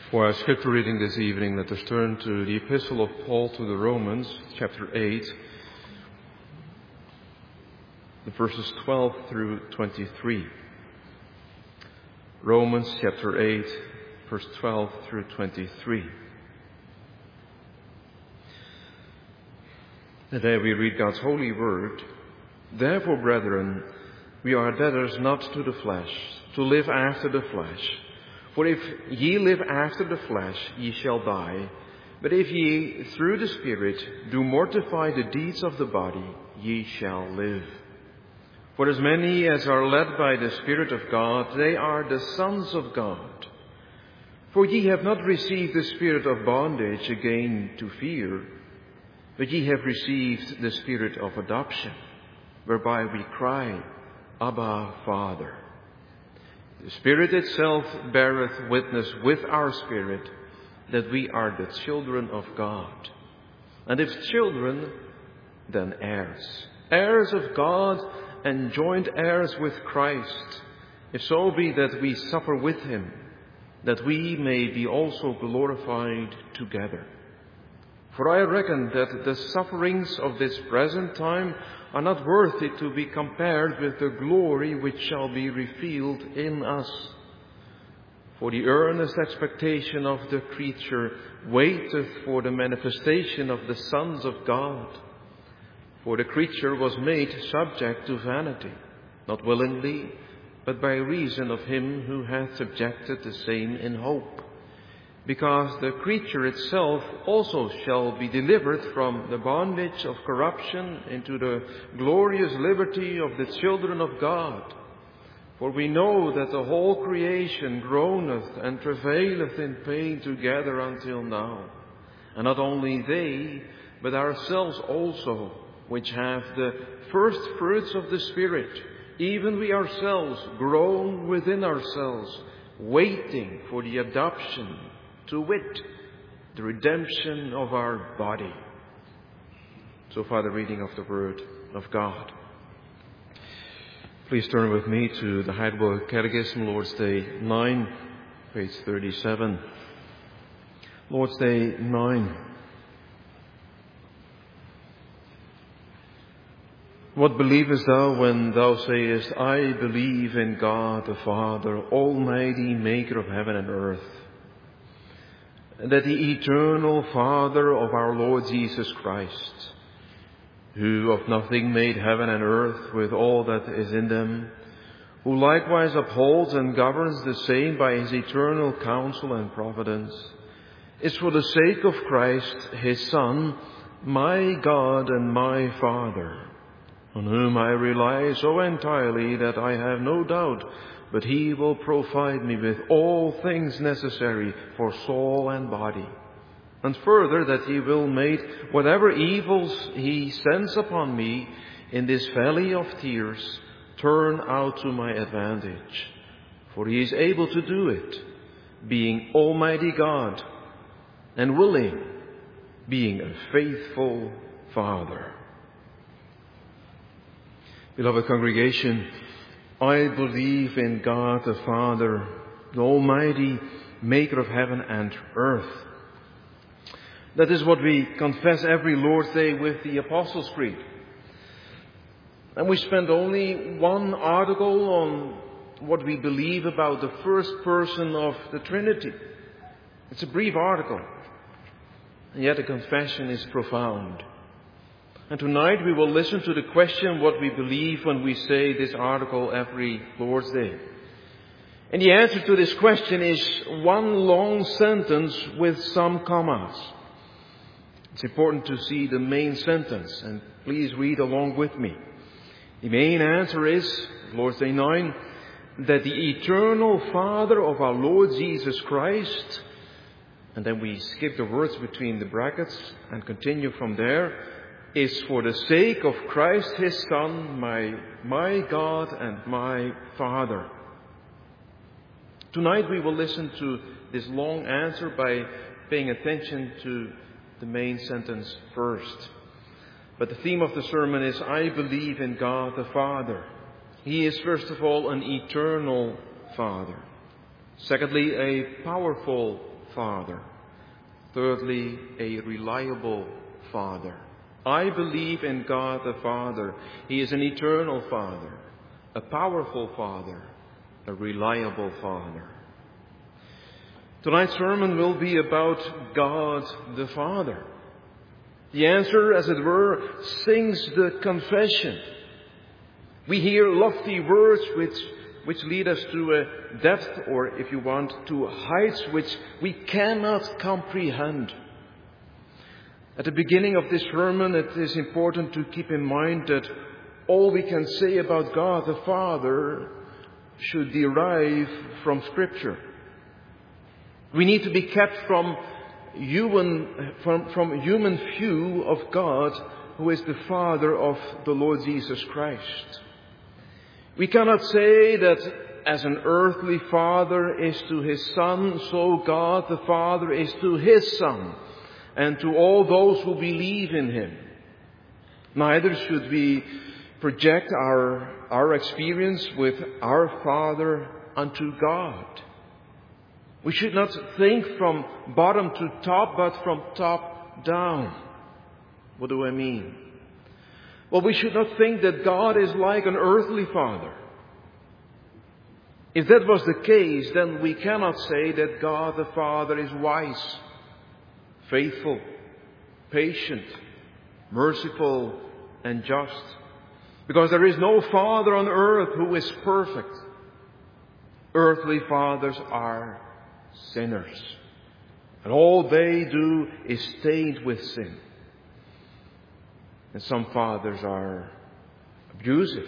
For our scripture reading this evening, let us turn to the Epistle of Paul to the Romans, chapter 8, the verses 12 through 23. Romans chapter 8, verse 12 through 23. Today we read God's holy word. Therefore, brethren, we are debtors not to the flesh, to live after the flesh. For if ye live after the flesh, ye shall die. But if ye through the Spirit do mortify the deeds of the body, ye shall live. For as many as are led by the Spirit of God, they are the sons of God. For ye have not received the spirit of bondage again to fear, but ye have received the Spirit of adoption, whereby we cry, Abba, Father. The Spirit itself beareth witness with our spirit that we are the children of God. And if children, then heirs. Heirs of God and joint heirs with Christ, if so be that we suffer with him, that we may be also glorified together. For I reckon that the sufferings of this present time are not worthy to be compared with the glory which shall be revealed in us. For the earnest expectation of the creature waiteth for the manifestation of the sons of God. For the creature was made subject to vanity, not willingly, but by reason of him who hath subjected the same in hope. Because the creature itself also shall be delivered from the bondage of corruption into the glorious liberty of the children of God. For we know that the whole creation groaneth and travaileth in pain together until now. And not only they, but ourselves also, which have the first fruits of the Spirit, even we ourselves groan within ourselves, waiting for the adoption, to wit, the redemption of our body. So far, the reading of the Word of God. Please turn with me to the Heidelberg Catechism, Lord's Day 9, page 37. Lord's Day 9. What believest thou when thou sayest, I believe in God the Father, Almighty, Maker of heaven and earth, and that the eternal Father of our Lord Jesus Christ, who of nothing made heaven and earth with all that is in them, who likewise upholds and governs the same by his eternal counsel and providence, is for the sake of Christ, his Son, my God and my Father, on whom I rely so entirely that I have no doubt but he will provide me with all things necessary for soul and body. And further, that he will make whatever evils he sends upon me in this valley of tears turn out to my advantage. For he is able to do it, being Almighty God, and willing, being a faithful Father. Beloved congregation, I believe in God the Father, the Almighty, Maker of heaven and earth. That is what we confess every Lord's Day with the Apostles' Creed. And we spend only one article on what we believe about the first person of the Trinity. It's a brief article, and yet the confession is profound. And tonight we will listen to the question what we believe when we say this article every Lord's Day. And the answer to this question is one long sentence with some commas. It's important to see the main sentence, and please read along with me. The main answer is, Lord's Day 9, that the eternal Father of our Lord Jesus Christ, and then we skip the words between the brackets and continue from there, is for the sake of Christ his Son, my God and my Father. Tonight we will listen to this long answer by paying attention to the main sentence first. But the theme of the sermon is, I believe in God the Father. He is first of all an eternal Father. Secondly, a powerful Father. Thirdly, a reliable Father. I believe in God the Father. He is an eternal Father, a powerful Father, a reliable Father. Tonight's sermon will be about God the Father. The answer, as it were, sings the confession. We hear lofty words which lead us to a depth, or if you want, to heights which we cannot comprehend. At the beginning of this sermon, it is important to keep in mind that all we can say about God the Father should derive from Scripture. We need to be kept from human view of God, who is the Father of the Lord Jesus Christ. We cannot say that as an earthly father is to his Son, so God the Father is to his Son and to all those who believe in him. Neither should we project our experience with our Father unto God. We should not think from bottom to top, but from top down. What do I mean? Well, we should not think that God is like an earthly father. If that was the case, then we cannot say that God the Father is wise, faithful, patient, merciful, and just. Because there is no father on earth who is perfect. Earthly fathers are sinners. And all they do is stained with sin. And some fathers are abusive,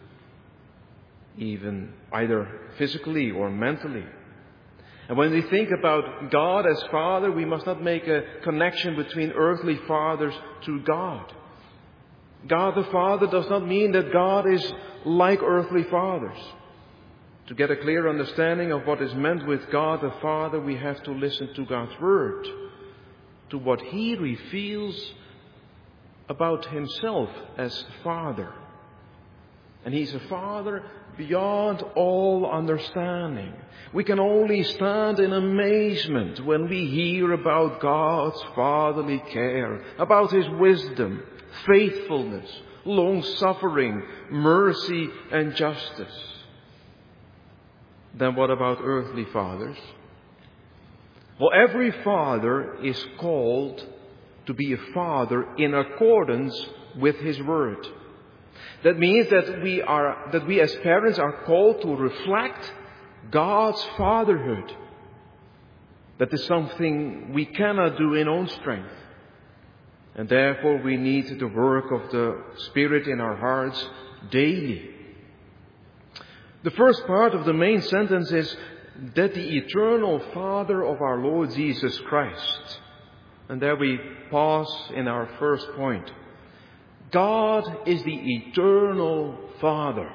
even either physically or mentally. And when we think about God as Father, we must not make a connection between earthly fathers to God. God the Father does not mean that God is like earthly fathers. To get a clear understanding of what is meant with God the Father, we have to listen to God's Word, to what He reveals about Himself as Father. And He's a Father beyond all understanding. We can only stand in amazement when we hear about God's fatherly care, about His wisdom, faithfulness, long-suffering, mercy, and justice. Then what about earthly fathers? Well, every father is called to be a father in accordance with his word. That means that we as parents are called to reflect God's fatherhood. That is something we cannot do in own strength. And therefore we need the work of the Spirit in our hearts daily. The first part of the main sentence is that the eternal Father of our Lord Jesus Christ. And there we pause in our first point. God is the eternal Father.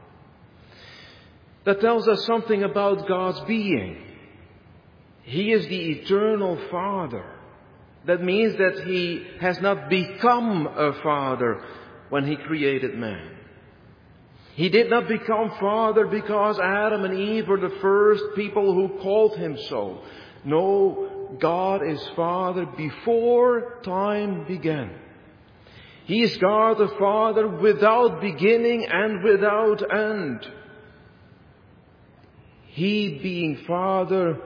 That tells us something about God's being. He is the eternal Father. That means that He has not become a father when He created man. He did not become Father because Adam and Eve were the first people who called Him so. No, God is Father before time began. He is God the Father without beginning and without end. He, being Father,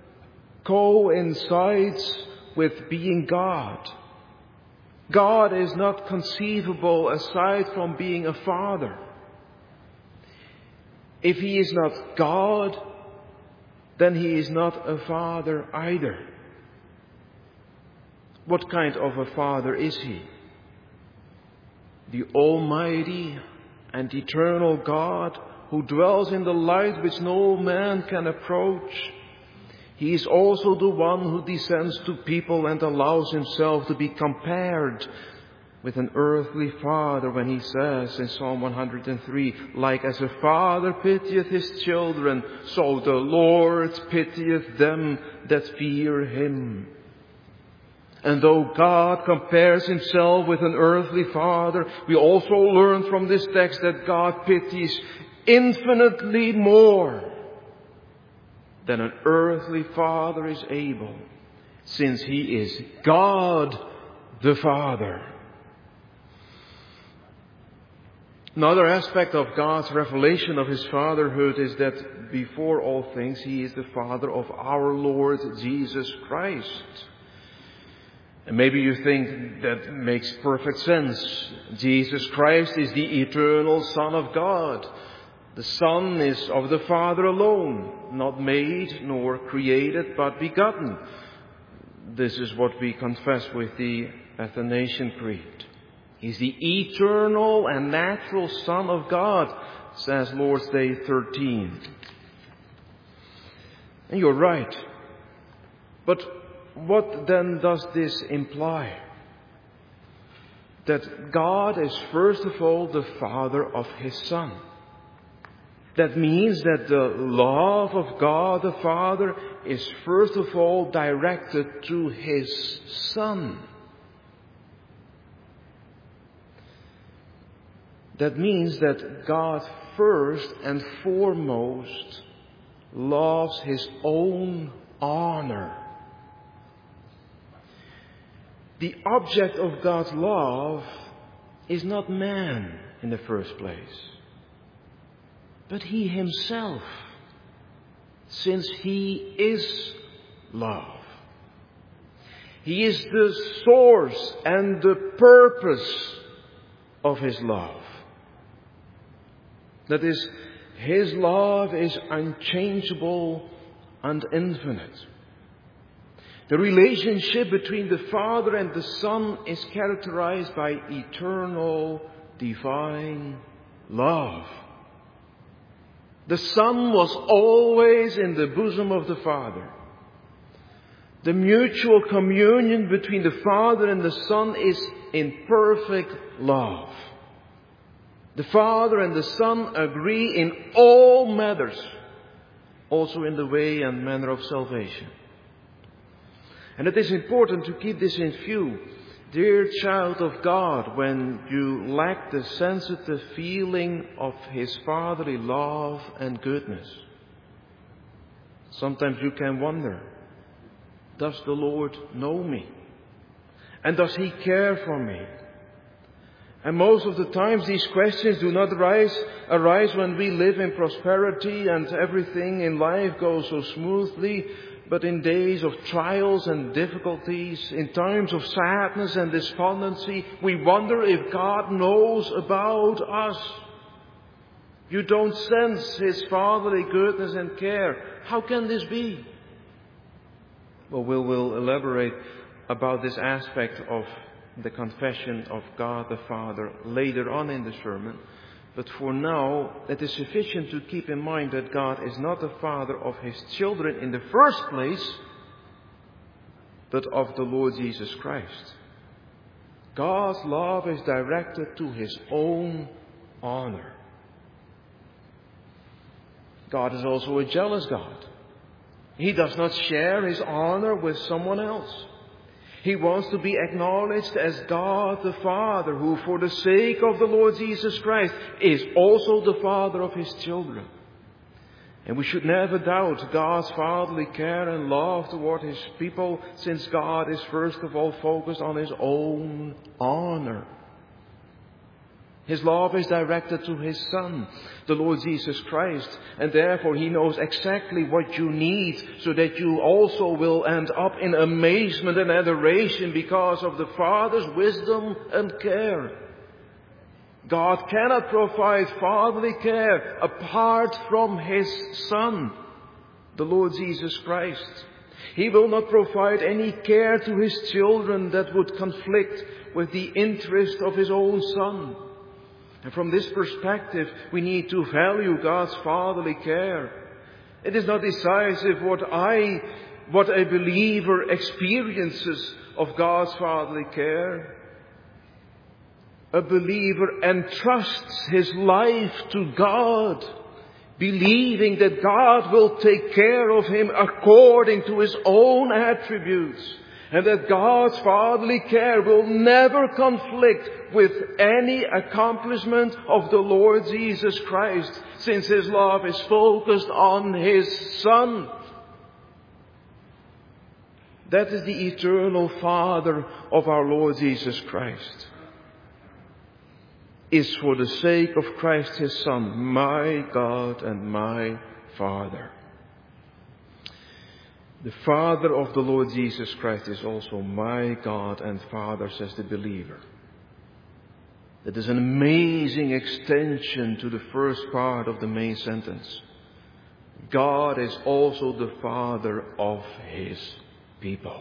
coincides with being God. God is not conceivable aside from being a Father. If He is not God, then He is not a Father either. What kind of a Father is He? The Almighty and eternal God who dwells in the light which no man can approach. He is also the one who descends to people and allows Himself to be compared with an earthly father when He says in Psalm 103, like as a father pitieth his children, so the Lord pitieth them that fear Him. And though God compares Himself with an earthly father, we also learn from this text that God pities infinitely more than an earthly father is able, since he is God the Father. Another aspect of God's revelation of his fatherhood is that before all things, he is the Father of our Lord Jesus Christ. And maybe you think that makes perfect sense. Jesus Christ is the eternal Son of God. The Son is of the Father alone, not made nor created, but begotten. This is what we confess with the Athanasian Creed. He's the eternal and natural Son of God, says Lord's Day 13. And you're right. But what then does this imply? That God is first of all the Father of His Son. That means that the love of God the Father is first of all directed to His Son. That means that God first and foremost loves His own honor. The object of God's love is not man in the first place, but He Himself, since He is love. He is the source and the purpose of His love. That is, His love is unchangeable and infinite. The relationship between the Father and the Son is characterized by eternal, divine love. The Son was always in the bosom of the Father. The mutual communion between the Father and the Son is in perfect love. The Father and the Son agree in all matters, also in the way and manner of salvation. And it is important to keep this in view, dear child of God, when you lack the sensitive feeling of His fatherly love and goodness. Sometimes you can wonder, does the Lord know me? And does He care for me? And most of the times these questions do not arise when we live in prosperity and everything in life goes so smoothly, but in days of trials and difficulties, in times of sadness and despondency, we wonder if God knows about us. You don't sense His fatherly goodness and care. How can this be? Well, we'll elaborate about this aspect of the confession of God the Father later on in the sermon. But for now, it is sufficient to keep in mind that God is not the Father of His children in the first place, but of the Lord Jesus Christ. God's love is directed to His own honor. God is also a jealous God. He does not share His honor with someone else. He wants to be acknowledged as God the Father, who for the sake of the Lord Jesus Christ is also the Father of His children. And we should never doubt God's fatherly care and love toward His people, since God is first of all focused on His own honor. His love is directed to His Son, the Lord Jesus Christ, and therefore He knows exactly what you need, so that you also will end up in amazement and adoration because of the Father's wisdom and care. God cannot provide fatherly care apart from His Son, the Lord Jesus Christ. He will not provide any care to His children that would conflict with the interest of His own Son. And from this perspective, we need to value God's fatherly care. It is not decisive what a believer experiences of God's fatherly care. A believer entrusts his life to God, believing that God will take care of him according to His own attributes, and that God's fatherly care will never conflict with any accomplishment of the Lord Jesus Christ, since His love is focused on His Son. That is the eternal Father of our Lord Jesus Christ. Is for the sake of Christ his Son, my God and my Father. The Father of the Lord Jesus Christ is also my God and Father, says the believer. That is an amazing extension to the first part of the main sentence. God is also the Father of his people.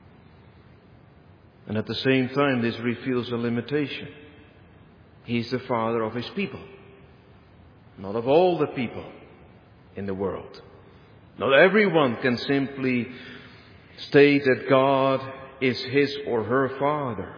And at the same time, this reveals a limitation. He is the Father of his people, not of all the people in the world. Not everyone can simply state that God is his or her Father.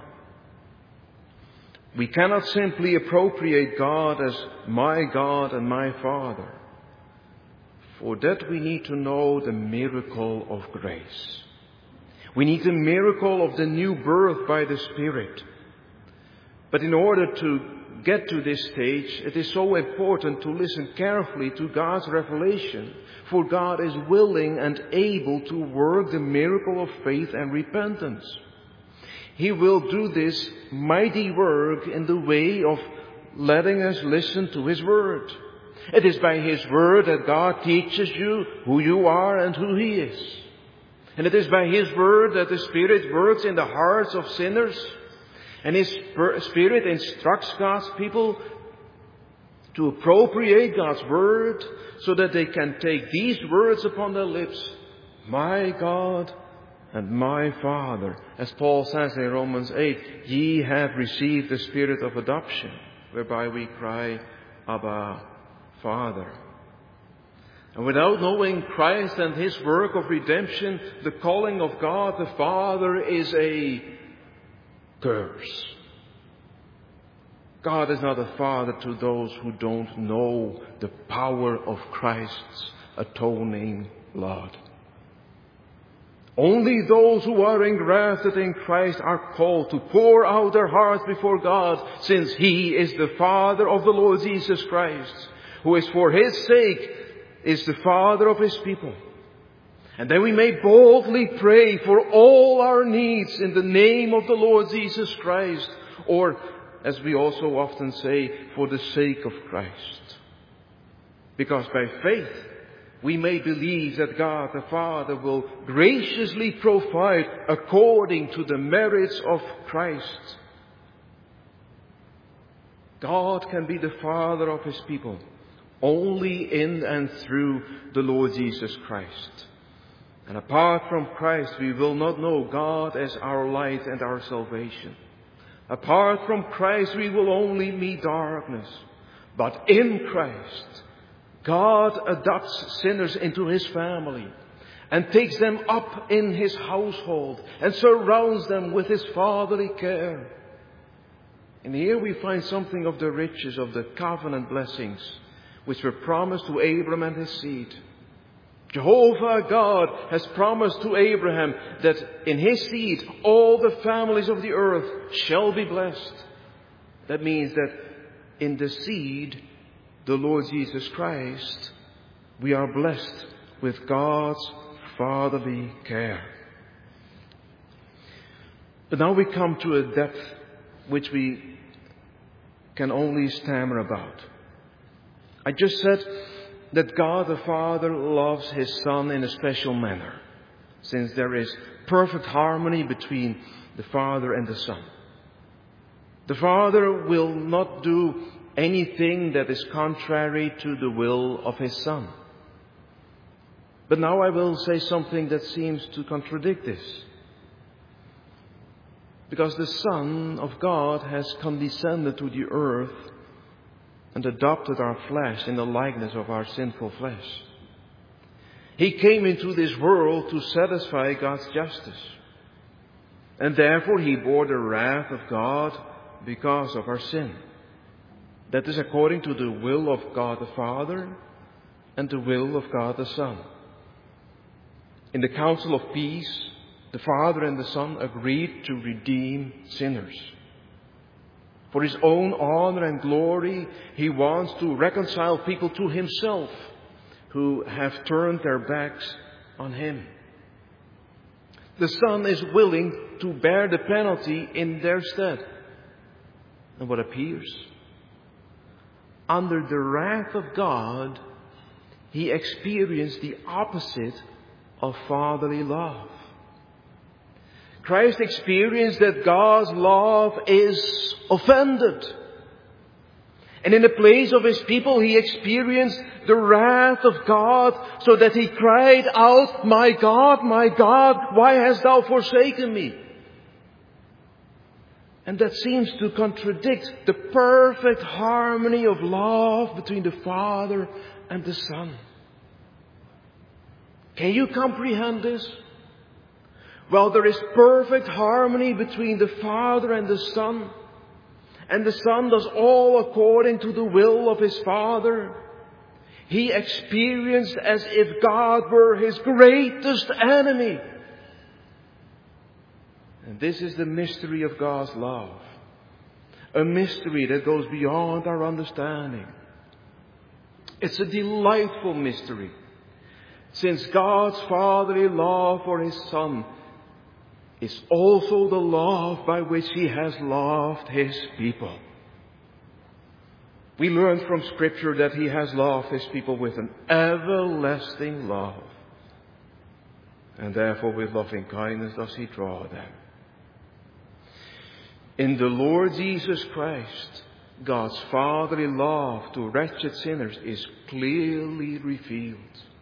We cannot simply appropriate God as my God and my Father. For that we need to know the miracle of grace. We need the miracle of the new birth by the Spirit. But in order to get to this stage, it is so important to listen carefully to God's revelation, for God is willing and able to work the miracle of faith and repentance. He will do this mighty work in the way of letting us listen to his word. It is by his word that God teaches you who you are and who he is. And it is by his word that the Spirit works in the hearts of sinners. And his Spirit instructs God's people to appropriate God's word so that they can take these words upon their lips. My God and my Father. As Paul says in Romans 8, ye have received the Spirit of adoption, whereby we cry, Abba, Father. And without knowing Christ and his work of redemption, the calling of God the Father is a curse. God is not a father to those who don't know the power of Christ's atoning blood. Only those who are engrafted in Christ are called to pour out their hearts before God, since he is the Father of the Lord Jesus Christ, who is for his sake is the Father of his people. And then we may boldly pray for all our needs in the name of the Lord Jesus Christ, or, as we also often say, for the sake of Christ. Because by faith, we may believe that God the Father will graciously provide according to the merits of Christ. God can be the Father of his people only in and through the Lord Jesus Christ. And apart from Christ, we will not know God as our light and our salvation. Apart from Christ, we will only meet darkness. But in Christ, God adopts sinners into his family and takes them up in his household and surrounds them with his fatherly care. And here we find something of the riches of the covenant blessings which were promised to Abraham and his seed. Jehovah God has promised to Abraham that in his seed all the families of the earth shall be blessed. That means that in the seed, the Lord Jesus Christ, we are blessed with God's fatherly care. But now we come to a depth which we can only stammer about. I just said that God the Father loves his Son in a special manner, since there is perfect harmony between the Father and the Son. The Father will not do anything that is contrary to the will of his Son. But now I will say something that seems to contradict this. Because the Son of God has condescended to the earth and adopted our flesh in the likeness of our sinful flesh. He came into this world to satisfy God's justice. And therefore he bore the wrath of God because of our sin. That is according to the will of God the Father and the will of God the Son. In the council of peace, the Father and the Son agreed to redeem sinners. For his own honor and glory, he wants to reconcile people to himself who have turned their backs on him. The Son is willing to bear the penalty in their stead. And what appears? Under the wrath of God, He experienced the opposite of fatherly love. Christ experienced that God's love is offended. And in the place of His people, He experienced the wrath of God, so that He cried out, my God, why hast Thou forsaken me?" And that seems to contradict the perfect harmony of love between the Father and the Son. Can you comprehend this? Well, there is perfect harmony between the Father and the Son. And the Son does all according to the will of His Father. He experienced as if God were His greatest enemy. And this is the mystery of God's love. A mystery that goes beyond our understanding. It's a delightful mystery. Since God's fatherly love for His Son is also the love by which He has loved His people. We learn from Scripture that He has loved His people with an everlasting love. And therefore with loving kindness does He draw them. In the Lord Jesus Christ, God's fatherly love to wretched sinners is clearly revealed.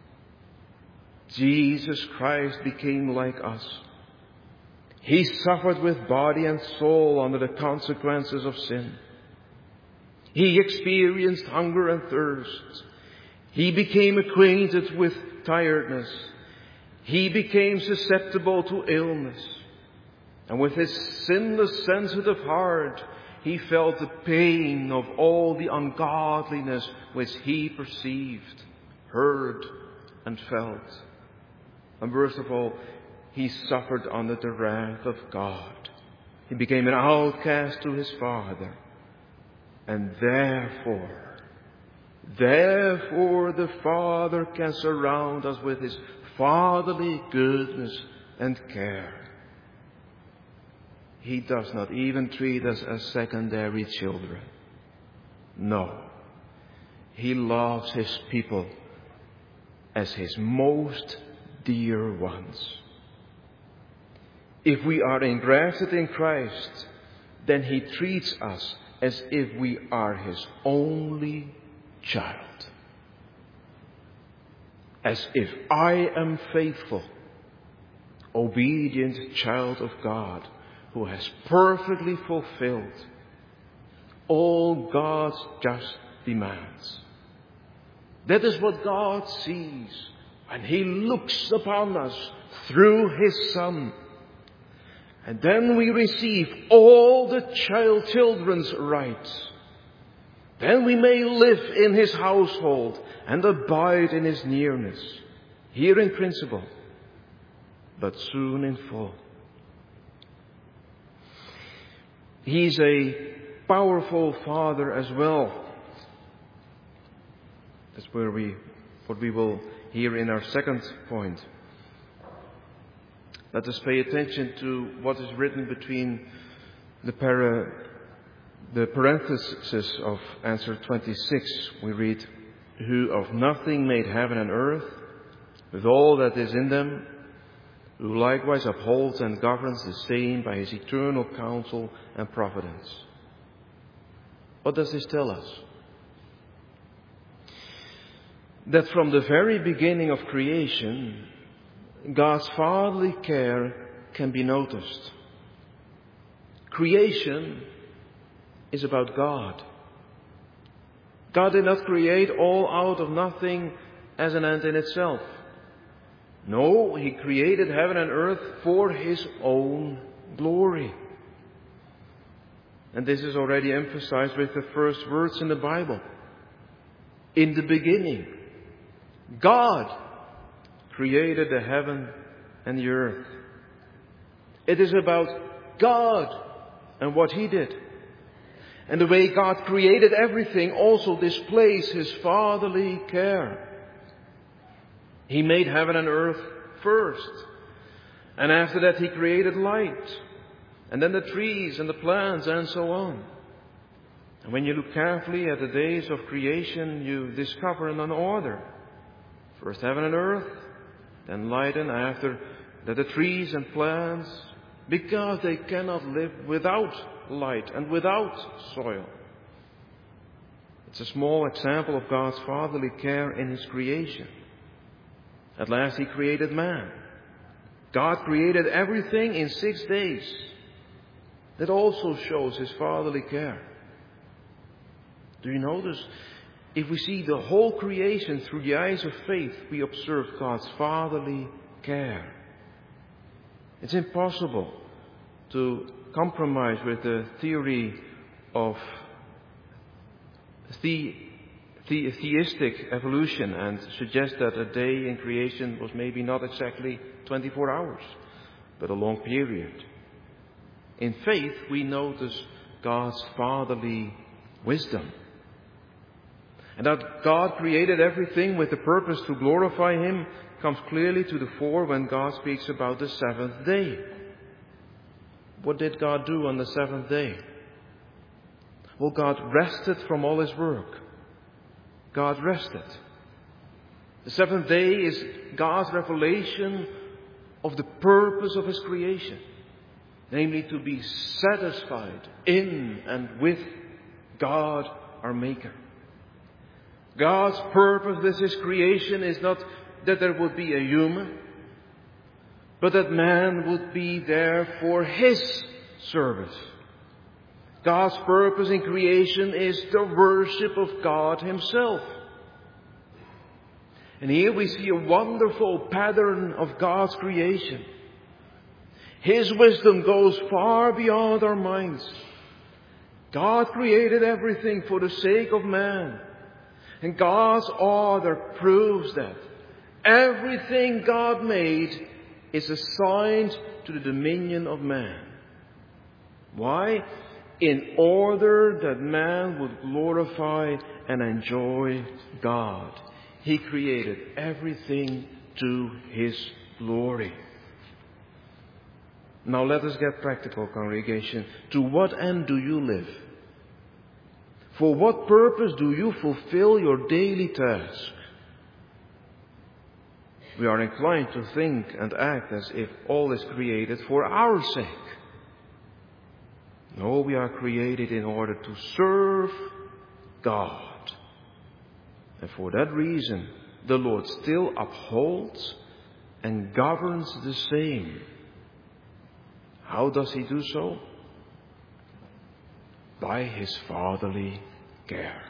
Jesus Christ became like us. He suffered with body and soul under the consequences of sin. He experienced hunger and thirst. He became acquainted with tiredness. He became susceptible to illness. And with His sinless, sensitive heart, He felt the pain of all the ungodliness which He perceived, heard, and felt. And worst of all, He suffered under the wrath of God. He became an outcast to His Father. And therefore the Father can surround us with His fatherly goodness and care. He does not even treat us as secondary children. No. He loves His people as His most dear ones. If we are engrafted in Christ, then He treats us as if we are His only child. As if I am faithful, obedient child of God, who has perfectly fulfilled all God's just demands. That is what God sees when He looks upon us through His Son. And then we receive all the children's rights. Then we may live in His household and abide in His nearness, here in principle, but soon in full. He's a powerful Father as well. That's what we will hear in our second point. Let us pay attention to what is written between the parenthesis of answer 26. We read, "Who of nothing made heaven and earth, with all that is in them, who likewise upholds and governs the same by His eternal counsel and providence." What does this tell us? That from the very beginning of creation, God's fatherly care can be noticed. Creation is about God. God did not create all out of nothing as an end in itself. No, He created heaven and earth for His own glory. And this is already emphasized with the first words in the Bible. In the beginning, God created the heaven and the earth. It is about God and what He did. And the way God created everything also displays His fatherly care. He made heaven and earth first. And after that He created light. And then the trees and the plants and so on. And when you look carefully at the days of creation, you discover an order. First heaven and earth, then light, and after that the trees and plants, because they cannot live without light and without soil. It's a small example of God's fatherly care in His creation. At last He created man. God created everything in 6 days. That also shows His fatherly care. Do you notice? If we see the whole creation through the eyes of faith, we observe God's fatherly care. It's impossible to compromise with the theory of theistic evolution and suggest that a day in creation was maybe not exactly 24 hours, but a long period. In faith, we notice God's fatherly wisdom. And that God created everything with the purpose to glorify Him comes clearly to the fore when God speaks about the seventh day. What did God do on the seventh day? Well, God rested from all His work. God rested. The seventh day is God's revelation of the purpose of His creation. Namely, to be satisfied in and with God, our Maker. God's purpose with His creation is not that there would be a human, but that man would be there for His service. God's purpose in creation is the worship of God Himself. And here we see a wonderful pattern of God's creation. His wisdom goes far beyond our minds. God created everything for the sake of man. And God's order proves that. Everything God made is assigned to the dominion of man. Why? In order that man would glorify and enjoy God. He created everything to His glory. Now let us get practical, congregation. To what end do you live? For what purpose do you fulfill your daily task? We are inclined to think and act as if all is created for our sake. No, we are created in order to serve God. And for that reason, the Lord still upholds and governs the same. How does He do so? By His fatherly care.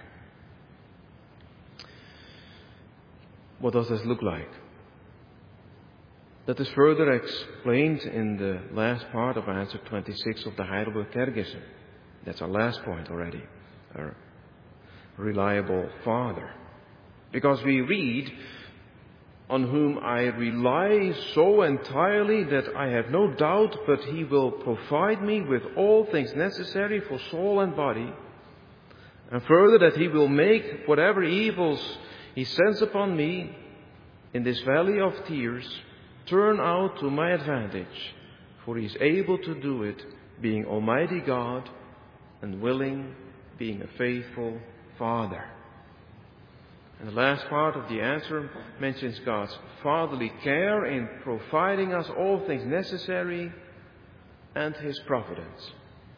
What does this look like? That is further explained in the last part of answer 26 of the Heidelberg Catechism. That's our last point already. Our reliable Father. Because we read, on whom I rely so entirely that I have no doubt but He will provide me with all things necessary for soul and body. And further, that He will make whatever evils He sends upon me in this valley of tears turn out to my advantage. For He is able to do it, being Almighty God, and willing, being a faithful Father. And the last part of the answer mentions God's fatherly care in providing us all things necessary and His providence.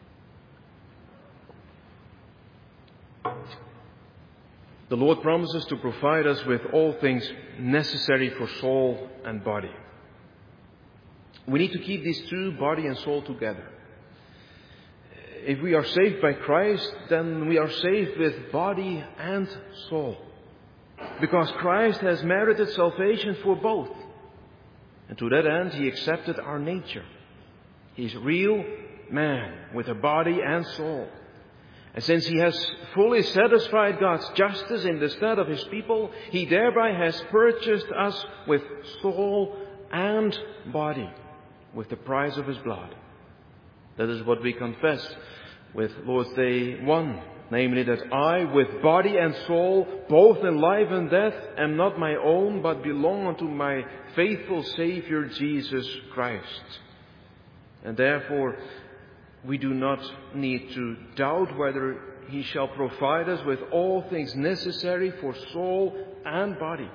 The Lord promises to provide us with all things necessary for soul and body. We need to keep these two, body and soul, together. If we are saved by Christ, then we are saved with body and soul. Because Christ has merited salvation for both. And to that end, He accepted our nature. He's real man with a body and soul. And since He has fully satisfied God's justice in the stead of His people, He thereby has purchased us with soul and body, with the price of His blood. That is what we confess with Lord's Day 1. namely that I, with body and soul, both in life and death, am not my own, but belong unto my faithful Saviour Jesus Christ. And therefore, we do not need to doubt whether He shall provide us with all things necessary for soul and body.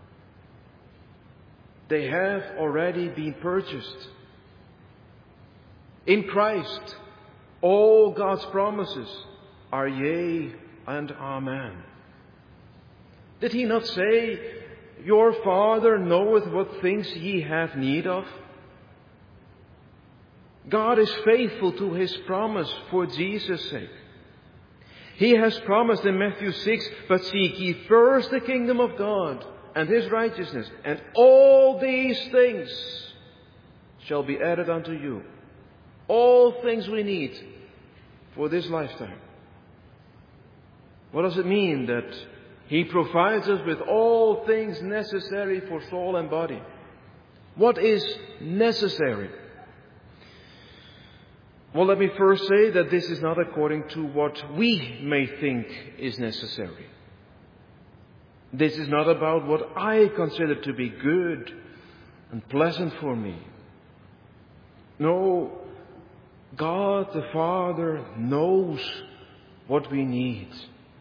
They have already been purchased. In Christ, all God's promises are yea and amen. Did He not say, "Your Father knoweth what things ye have need of"? God is faithful to His promise for Jesus' sake. He has promised in Matthew 6, "But seek ye first the kingdom of God and His righteousness, and all these things shall be added unto you." All things we need for this lifetime. What does it mean that He provides us with all things necessary for soul and body? What is necessary? Well, let me first say that this is not according to what we may think is necessary. This is not about what I consider to be good and pleasant for me. No, God the Father knows what we need.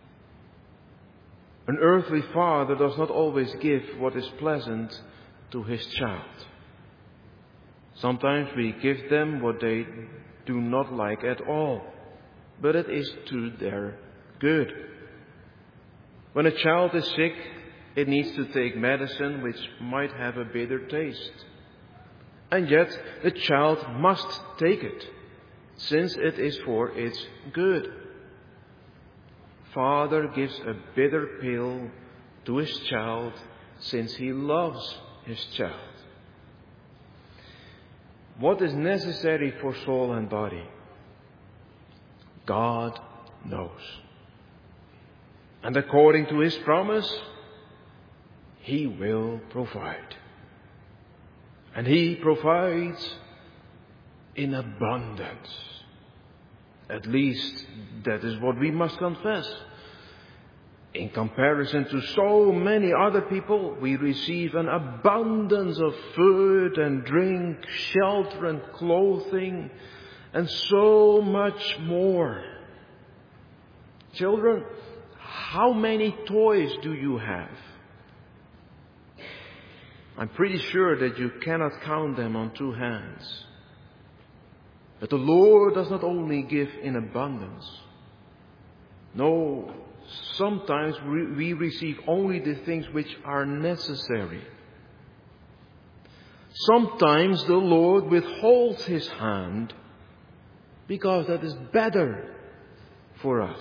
An earthly father does not always give what is pleasant to his child. Sometimes we give them what they do not like at all, but it is to their good. When a child is sick, it needs to take medicine which might have a bitter taste. And yet the child must take it, since it is for its good. Father gives a bitter pill to his child, since he loves his child. What is necessary for soul and body? God knows. And according to His promise, He will provide. And He provides in abundance. At least that is what we must confess. In comparison to so many other people, we receive an abundance of food and drink, shelter and clothing, and so much more. Children, how many toys do you have? I'm pretty sure that you cannot count them on two hands. But the Lord does not only give in abundance. No, sometimes we receive only the things which are necessary. Sometimes the Lord withholds His hand because that is better for us.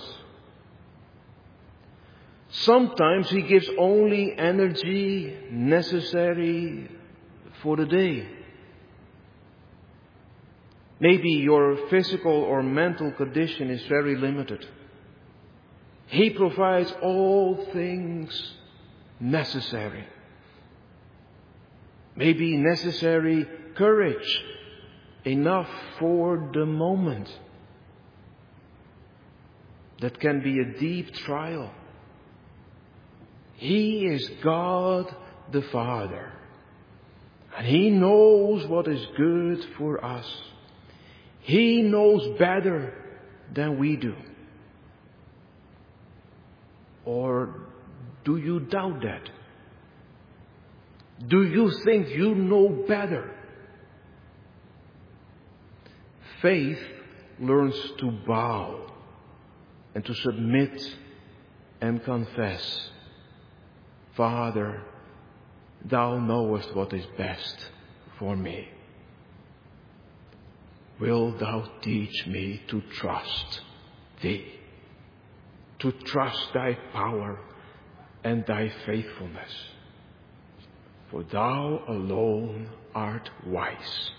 Sometimes He gives only energy necessary for the day. Maybe your physical or mental condition is very limited. He provides all things necessary. Maybe necessary courage, enough for the moment. That can be a deep trial. He is God the Father. And He knows what is good for us. He knows better than we do. Or do you doubt that? Do you think you know better? Faith learns to bow and to submit and confess. Father, Thou knowest what is best for me. Will Thou teach me to trust Thee, to trust Thy power and Thy faithfulness? For Thou alone art wise.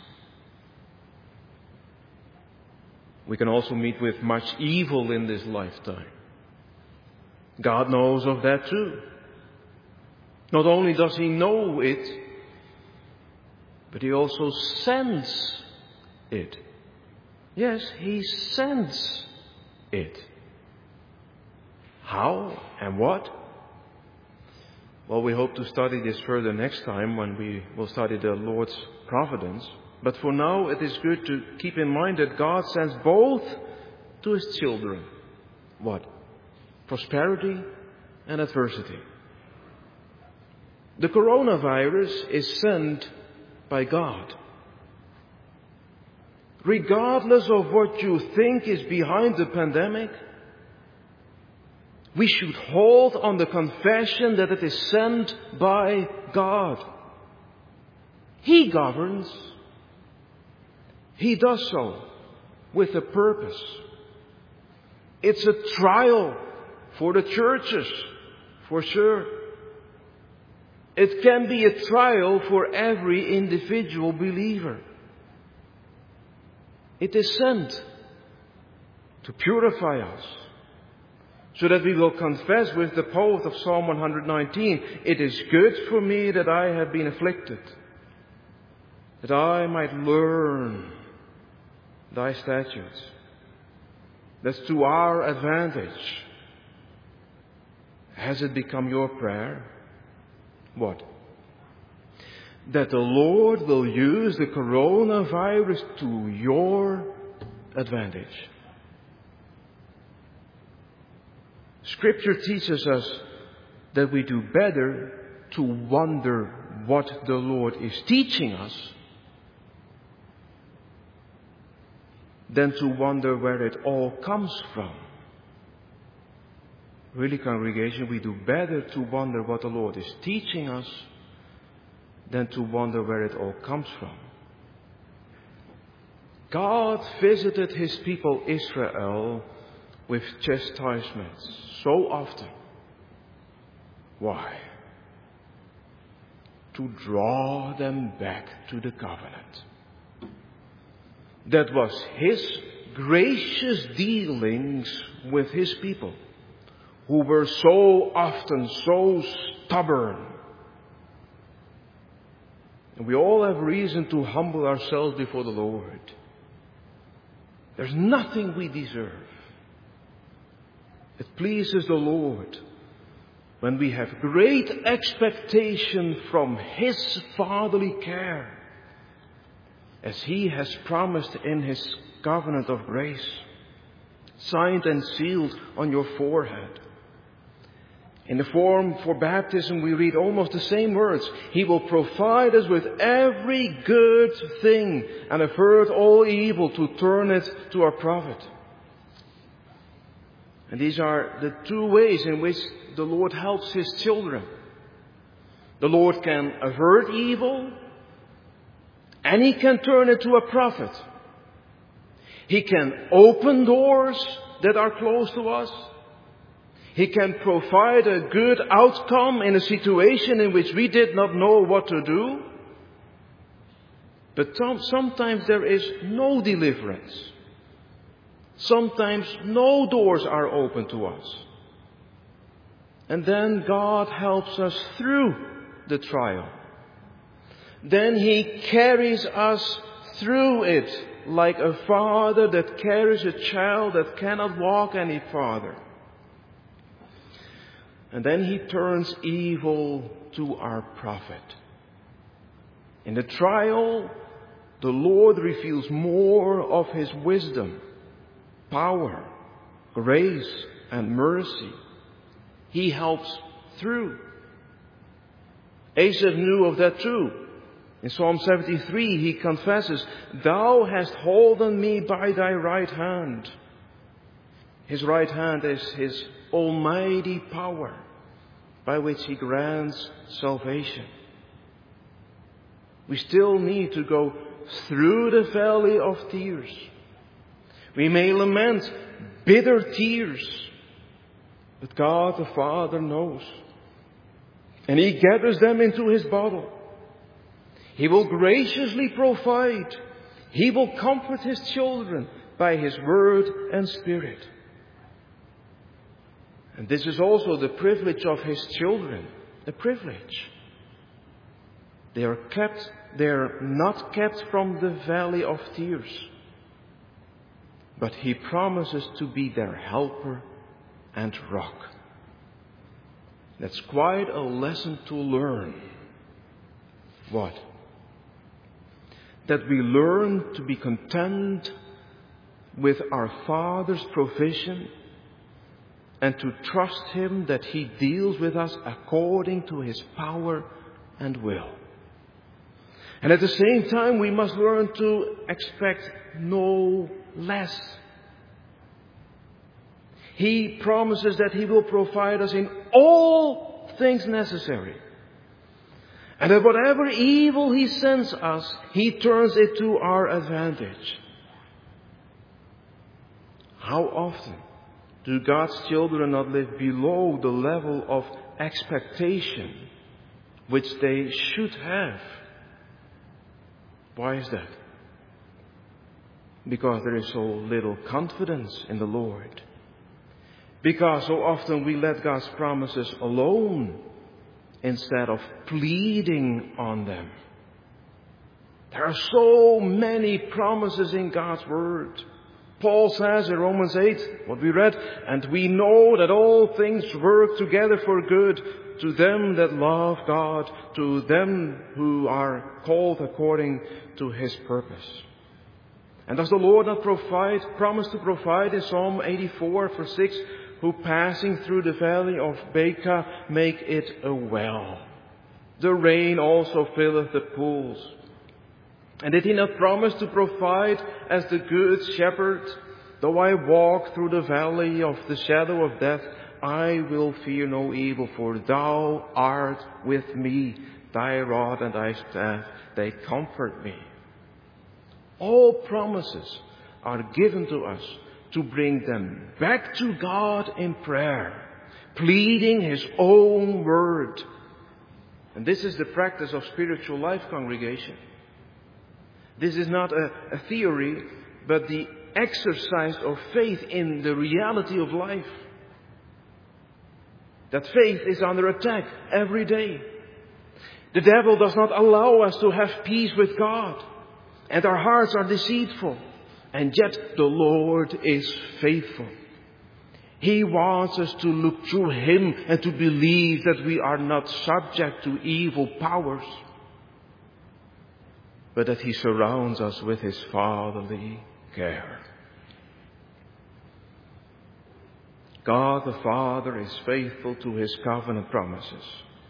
We can also meet with much evil in this lifetime. God knows of that too. Not only does He know it, but He also sends it. Yes, He sends it. How and what? Well, we hope to study this further next time when we will study the Lord's providence. But for now, it is good to keep in mind that God sends both to His children. What? Prosperity and adversity. The coronavirus is sent by God. Regardless of what you think is behind the pandemic, we should hold on the confession that it is sent by God. He governs. He does so with a purpose. It's a trial for the churches, for sure. It can be a trial for every individual believer. It is sent to purify us, so that we will confess with the poet of Psalm 119, "It is good for me that I have been afflicted, that I might learn thy statutes." That's to our advantage. Has it become your prayer? What? That the Lord will use the coronavirus to your advantage. Scripture teaches us that we do better to wonder what the Lord is teaching us than to wonder where it all comes from. Really, congregation, we do better to wonder what the Lord is teaching us than to wonder where it all comes from. God visited His people Israel with chastisements so often. Why? To draw them back to the covenant. That was His gracious dealings with His people, who were so often so stubborn. And we all have reason to humble ourselves before the Lord. There's nothing we deserve. It pleases the Lord when we have great expectation from His fatherly care, as He has promised in His covenant of grace, signed and sealed on your forehead. In the form for baptism, we read almost the same words. He will provide us with every good thing and avert all evil to turn it to our profit. And these are the two ways in which the Lord helps His children. The Lord can avert evil, and He can turn it to a profit. He can open doors that are closed to us. He can provide a good outcome in a situation in which we did not know what to do. But sometimes there is no deliverance. Sometimes no doors are open to us. And then God helps us through the trial. Then He carries us through it like a father that carries a child that cannot walk any farther. And then He turns evil to our profit. In the trial, the Lord reveals more of His wisdom, power, grace, and mercy. He helps through. Asaph knew of that too. In Psalm 73, he confesses, "Thou hast holden me by thy right hand." His right hand is His almighty power by which He grants salvation. We still need to go through the valley of tears. We may lament bitter tears, but God the Father knows. And He gathers them into His bottle. He will graciously provide. He will comfort His children by His word and Spirit. And this is also the privilege of His children. A privilege. They are not kept from the valley of tears. But He promises to be their helper and rock. That's quite a lesson to learn. What? That we learn to be content with our Father's provision and to trust Him that He deals with us according to His power and will. And at the same time, we must learn to expect no less. He promises that He will provide us in all things necessary. And that whatever evil He sends us, He turns it to our advantage. How often do God's children not live below the level of expectation which they should have? Why is that? Because there is so little confidence in the Lord. Because so often we let God's promises alone instead of pleading on them. There are so many promises in God's Word. Paul says in Romans 8, what we read, and we know that all things work together for good to them that love God, to them who are called according to His purpose. And does the Lord not promise to provide in Psalm 84 verse 6, who passing through the valley of Baca make it a well. The rain also filleth the pools. And did He not promise to provide as the good shepherd? Though I walk through the valley of the shadow of death, I will fear no evil, for Thou art with me. Thy rod and Thy staff, they comfort me. All promises are given to us to bring them back to God in prayer, pleading His own word. And this is the practice of spiritual life, congregation. This is not a theory, but the exercise of faith in the reality of life. That faith is under attack every day. The devil does not allow us to have peace with God. And our hearts are deceitful. And yet the Lord is faithful. He wants us to look through Him and to believe that we are not subject to evil powers, but that He surrounds us with His fatherly care. God the Father is faithful to His covenant promises.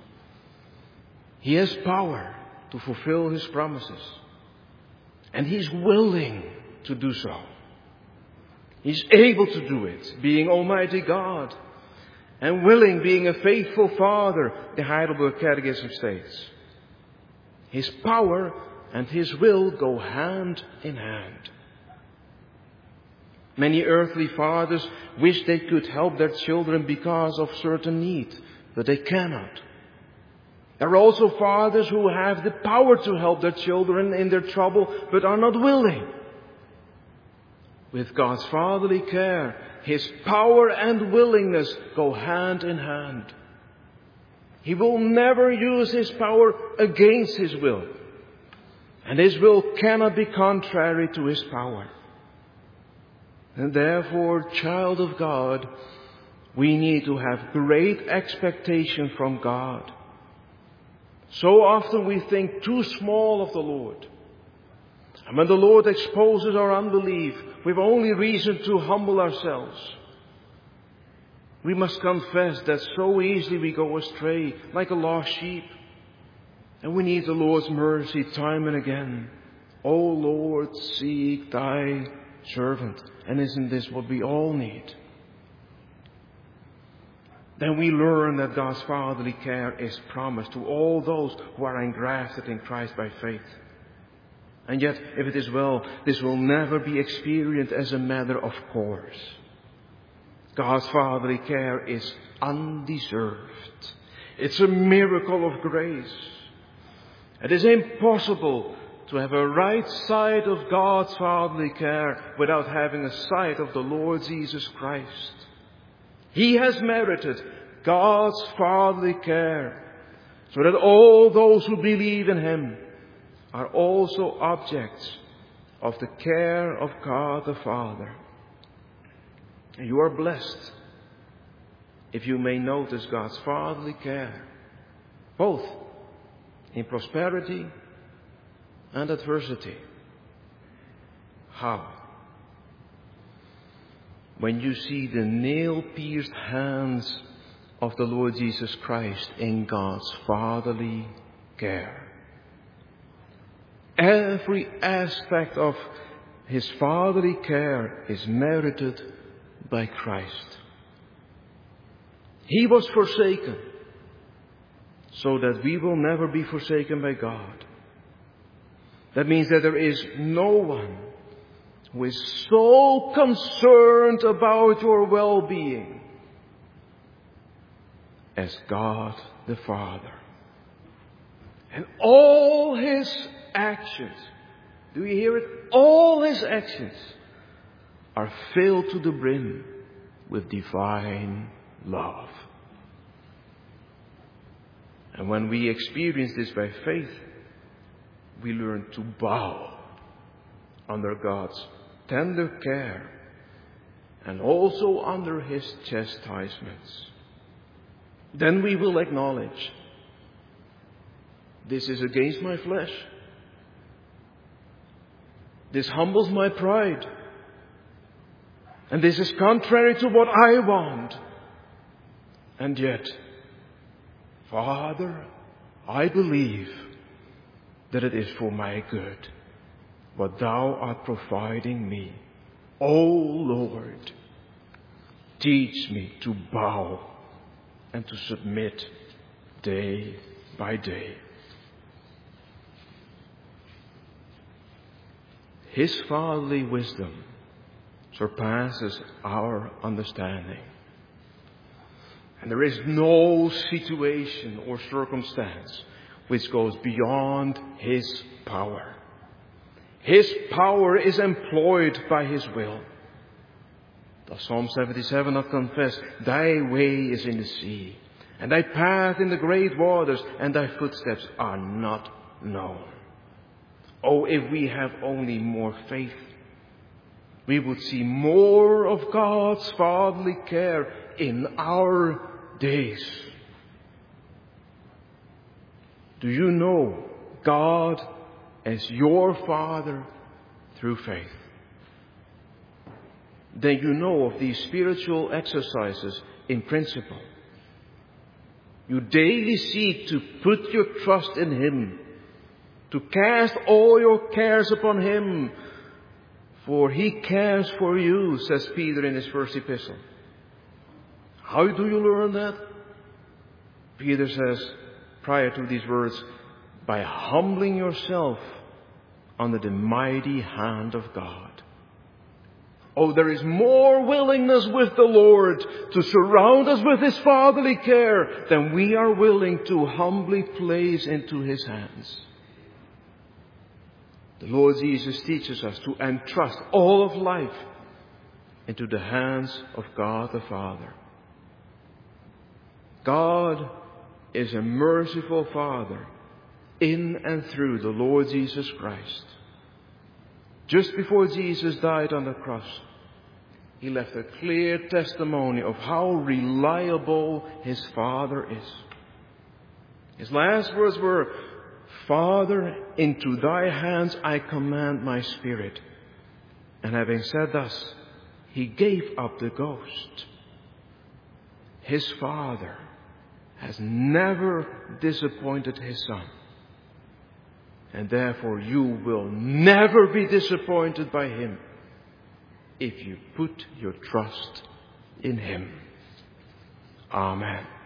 He has power to fulfill His promises. And He's willing to do so. He's able to do it, being Almighty God. And willing, being a faithful Father, the Heidelberg Catechism states. His power and His will go hand in hand. Many earthly fathers wish they could help their children because of certain need, but they cannot. There are also fathers who have the power to help their children in their trouble, but are not willing. With God's fatherly care, His power and willingness go hand in hand. He will never use His power against His will. And His will cannot be contrary to His power. And therefore, child of God, we need to have great expectation from God. So often we think too small of the Lord. And when the Lord exposes our unbelief, we've only reason to humble ourselves. We must confess that so easily we go astray like a lost sheep. And we need the Lord's mercy time and again. O Lord, seek Thy servant. And isn't this what we all need? Then we learn that God's fatherly care is promised to all those who are engrafted in Christ by faith. And yet, if it is well, this will never be experienced as a matter of course. God's fatherly care is undeserved. It's a miracle of grace. It is impossible to have a right sight of God's fatherly care without having a sight of the Lord Jesus Christ. He has merited God's fatherly care so that all those who believe in Him are also objects of the care of God the Father. And you are blessed. if you may notice God's fatherly care, both in prosperity and adversity. How? When you see the nail-pierced hands of the Lord Jesus Christ in God's fatherly care. Every aspect of His fatherly care is merited by Christ. He was forsaken so that we will never be forsaken by God. That means that there is no one who is so concerned about your well-being as God the Father. And all His actions, do you hear it? All His actions are filled to the brim with divine love. And when we experience this by faith, we learn to bow under God's tender care and also under His chastisements. Then we will acknowledge, this is against my flesh. This humbles my pride. And this is contrary to what I want. And yet, Father, I believe that it is for my good what Thou art providing me. O Lord, teach me to bow and to submit day by day. His fatherly wisdom surpasses our understanding. And there is no situation or circumstance which goes beyond His power. His power is employed by His will. Does Psalm 77 not confess, Thy way is in the sea, and Thy path in the great waters, and Thy footsteps are not known. Oh, if we have only more faith, we would see more of God's fatherly care in our days. Do you know God as your Father through faith? Then you know of these spiritual exercises in principle. You daily seek to put your trust in Him, to cast all your cares upon Him, for He cares for you, says Peter in his first epistle. How do you learn that? Peter says, prior to these words, by humbling yourself under the mighty hand of God. Oh, there is more willingness with the Lord to surround us with His fatherly care than we are willing to humbly place into His hands. The Lord Jesus teaches us to entrust all of life into the hands of God the Father. God is a merciful Father in and through the Lord Jesus Christ. Just before Jesus died on the cross, He left a clear testimony of how reliable His Father is. His last words were, Father, into Thy hands I commend my spirit. And having said thus, He gave up the ghost. His Father has never disappointed His Son. And therefore you will never be disappointed by Him if you put your trust in Him. Amen.